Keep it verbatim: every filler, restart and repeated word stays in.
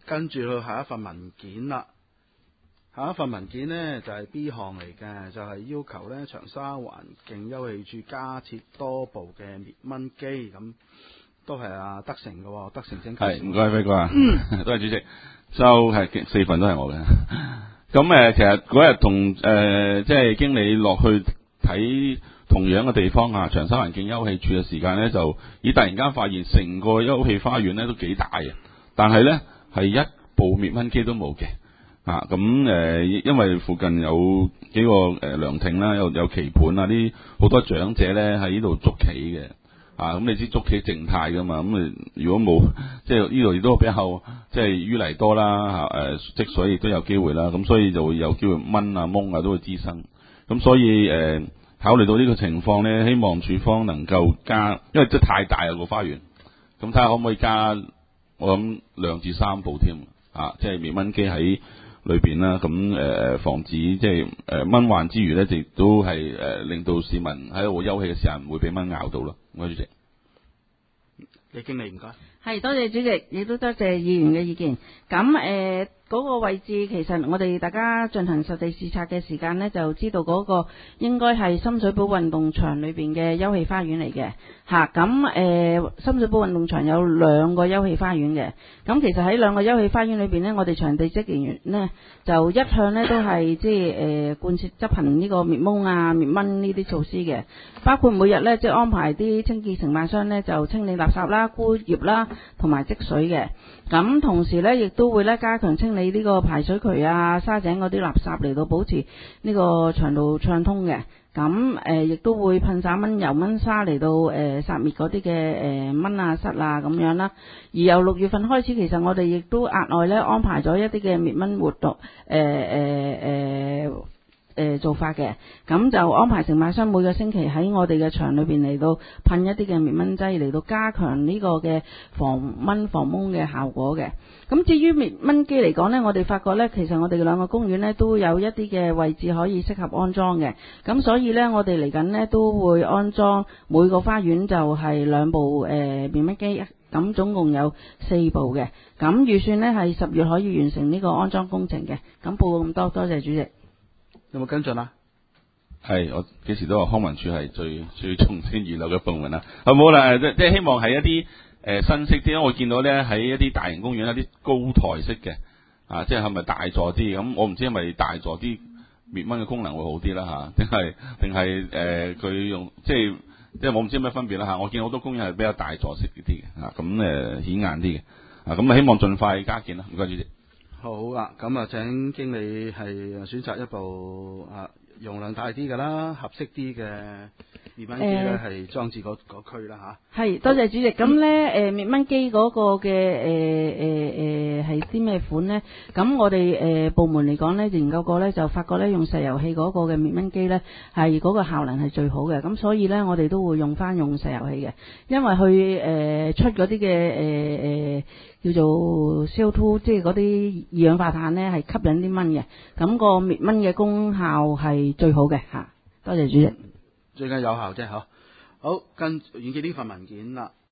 跟住去下一份文件啦。下一份文件呢，就係、是、B 項嚟嘅，就係、是、要求呢長沙環境休憩處加設多部嘅滅蚊機，咁都係阿德成嘅，德成請。 係唔該輝哥啊，多謝主席。就係四份都係我嘅。咁誒，其實嗰日同誒即係經理落去睇同樣嘅地方啊，長沙環境休憩處嘅時間呢，就咦突然間發現成個休憩花園呢都幾大嘅，但係呢係一部滅蚊機都冇嘅。啊，咁誒、呃，因為附近有幾個誒涼亭啦，有有棋盤啊，啲好多長者咧喺呢度捉棋嘅。啊，咁你知捉棋靜態噶嘛，咁誒如果冇即係呢度亦都比較即係淤泥多啦，嚇、啊、誒積水亦都有機會啦，咁所以就會有機會蚊啊蚊啊都會滋生。咁所以誒、呃、考慮到呢個情況咧，希望署方能夠加，因為真係太大啦個花園，咁睇下可唔可以加我諗兩至三部添啊，即係滅蚊機喺裏邊啦，咁誒、呃、防止即係誒蚊患之餘咧，亦都係誒、呃、令到市民喺度休憩嘅時候唔會俾蚊咬到咯。唔該主席， 李經理唔該。 係多謝主席，亦都多謝議員嘅意見。咁誒嗰個位置其實我哋大家進行實地視察嘅時間呢，就知道嗰個應該係深水埗運動場裏邊嘅休憩花園嚟嘅嚇。咁、啊、誒、呃、深水埗運動場有兩個休憩花園嘅。咁其實喺兩個休憩花園裏邊呢，我哋場地職員呢就一向呢都係即係誒貫徹執行呢個滅蚊啊滅蚊呢啲措施嘅，包括每日呢，即係安排啲清潔承辦商呢就清理垃圾啦、枯葉啦同埋積水嘅。咁同時呢，亦都會咧加強清理呢個排水渠啊、沙井嗰啲垃圾嚟到保持呢個長路暢通嘅。咁誒亦都會噴灑蚊油蚊沙嚟到誒、呃、殺滅嗰啲嘅誒蚊啊、虱啊咁樣啦。而由六月份開始，其實我哋亦都額外咧安排咗一啲嘅滅蚊活動，誒誒誒誒做法嘅。咁就安排承辦商每個星期喺我哋嘅場裏邊嚟到噴一啲嘅滅蚊劑嚟到加強呢個嘅防蚊防蚊嘅效果嘅。咁至於滅蚊機嚟講呢，我哋發覺呢，其實我哋兩個公園呢都有一啲嘅位置可以適合安裝嘅。咁所以呢，我哋嚟緊呢都會安裝每個花園就係兩部誒滅蚊機，咁總共有四部嘅。咁預算呢係十月可以完成呢個安裝工程嘅。咁報告咁多，多謝主席。 有冇跟進啊？ 係，我幾時都話康文署係最最從善如流嘅部門啦。好冇啦，即即係希望係一啲。誒、呃、新式啲，因為我見到咧喺一啲大型公園有啲高台式嘅，啊，即係係咪大座啲？咁我唔知係咪大座啲滅蚊嘅功能會好啲啦嚇，定係定係誒佢用即係即係我唔知有咩分別啦嚇。我見好多公園係比較大座式啲嘅嚇，咁誒顯眼啲嘅，啊咁啊希望盡快加建啦。唔該主席。 好啊，咁啊請經理係選擇一部啊容量大啲嘅啦，合適啲嘅滅蚊機咧係裝置嗰嗰區啦嚇。 係，多謝主席。咁咧誒滅蚊機嗰個嘅誒誒誒係啲咩款咧？咁我哋誒、呃、部門嚟講咧研究過咧，就發覺咧用石油氣嗰個嘅滅蚊機咧係嗰個效能係最好嘅。咁所以咧我哋都會用翻用石油氣嘅，因為佢誒、呃、出嗰啲嘅誒誒叫做 C O 二，即係嗰啲二氧化碳咧係吸引啲蚊嘅。咁、個滅蚊嘅功效係最好嘅嚇。多謝主席。 最緊有效啫嗬。好，跟完結呢份文件啦。